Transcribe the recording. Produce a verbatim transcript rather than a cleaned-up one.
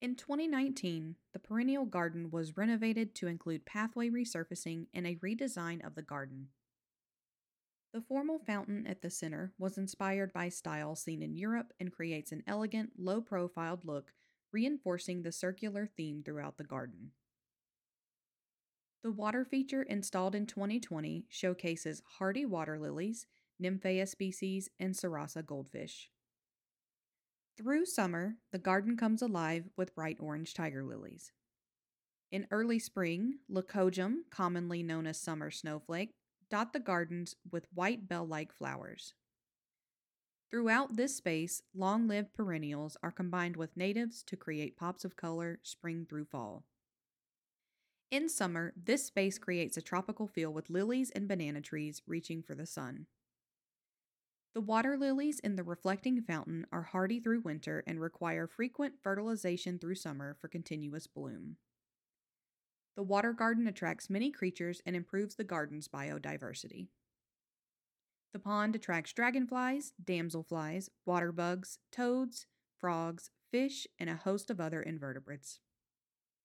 In twenty nineteen, the perennial garden was renovated to include pathway resurfacing and a redesign of the garden. The formal fountain at the center was inspired by style seen in Europe and creates an elegant, low profiled look, reinforcing the circular theme throughout the garden. The water feature installed in twenty twenty showcases hardy water lilies, Nymphaea species, and Sarasa goldfish. Through summer, the garden comes alive with bright orange tiger lilies. In early spring, Leucojum, commonly known as summer snowflake, dot the gardens with white bell-like flowers. Throughout this space, long-lived perennials are combined with natives to create pops of color spring through fall. In summer, this space creates a tropical feel with lilies and banana trees reaching for the sun. The water lilies in the reflecting fountain are hardy through winter and require frequent fertilization through summer for continuous bloom. The water garden attracts many creatures and improves the garden's biodiversity. The pond attracts dragonflies, damselflies, water bugs, toads, frogs, fish, and a host of other invertebrates.